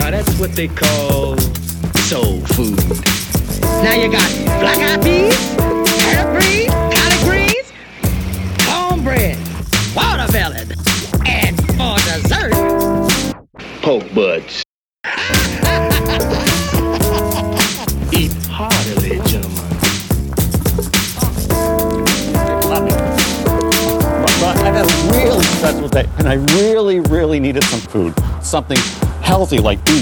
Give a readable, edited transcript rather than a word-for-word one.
Now that's what they call soul food. Now you got black-eyed peas, carrot greens, collard greens, cornbread, watermelon, and for dessert, Poke butts. Eat heartily, gentlemen. But I had a really stressful day, and I really, really needed some food. Something healthy like beef.